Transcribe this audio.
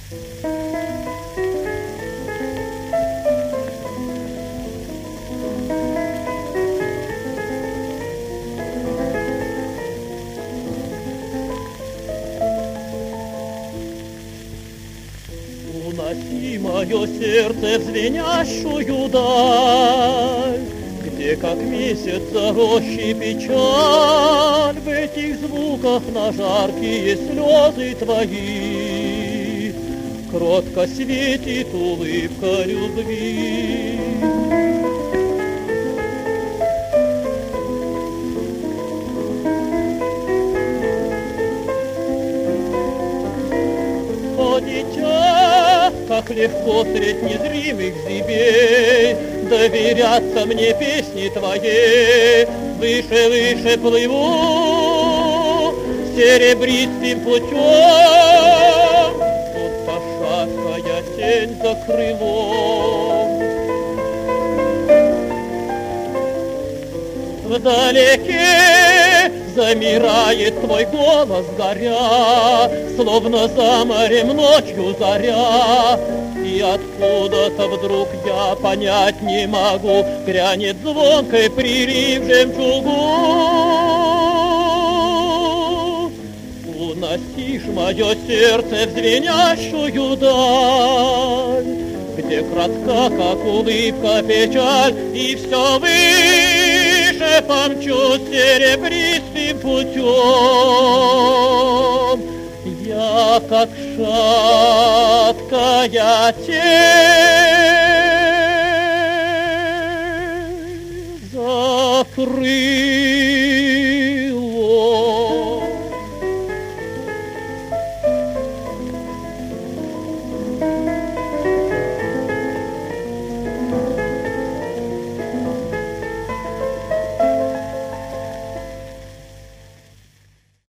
Уноси мое сердце в звенящую даль, где, как месяц за рощей, печаль, в этих звуках на жаркие слезы твои кротко светит улыбка любви. О, дитя, как легко средь незримых зыбей доверяться мне песни твоей. Выше, выше плыву серебристым путем, будто шаткая тень за крылом. Вдалеке замирает твой голос, горя, словно за морем ночью заря. И откуда-то вдруг я понять не могу, грянет звонкой прилив жемчугу. Уносишь мое сердце в звенящую даль, где кратка, как улыбка, печаль, и все выше помчусь серебристым путем. Я, как шаткая тень за крылом.